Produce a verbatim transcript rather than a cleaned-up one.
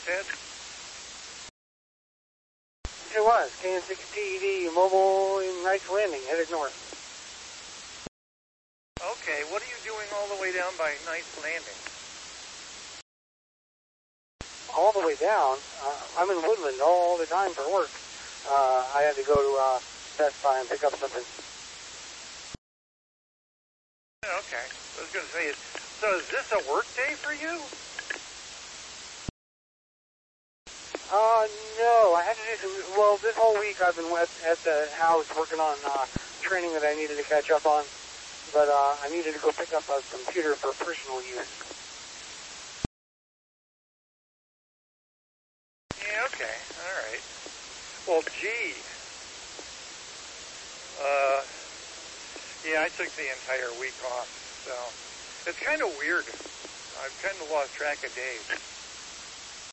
said? It was. K N six T E D mobile in Knights Landing, headed north. Okay, what are you doing all the way down by Knights Landing? All the way down? Uh, I'm in Woodland all the time for work. Uh, I had to go to uh, Best Buy and pick up something. Okay, I was going to say, so is this a work day for you? Uh, no, I had to do some, well, this whole week I've been at, at the house working on uh, training that I needed to catch up on, but uh, I needed to go pick up a computer for personal use. Yeah, okay, all right. Well, gee, uh, yeah, I took the entire week off, so it's kind of weird. I've kind of lost track of days.